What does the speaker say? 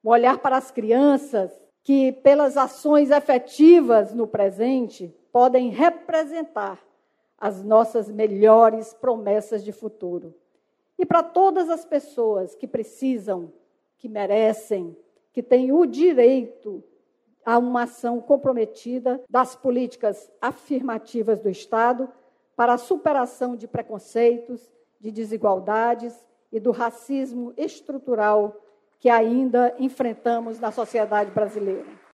um olhar para as crianças que, pelas ações efetivas no presente, podem representar as nossas melhores promessas de futuro. E para todas as pessoas que precisam, que merecem, que têm o direito a uma ação comprometida das políticas afirmativas do Estado para a superação de preconceitos, de desigualdades e do racismo estrutural que ainda enfrentamos na sociedade brasileira.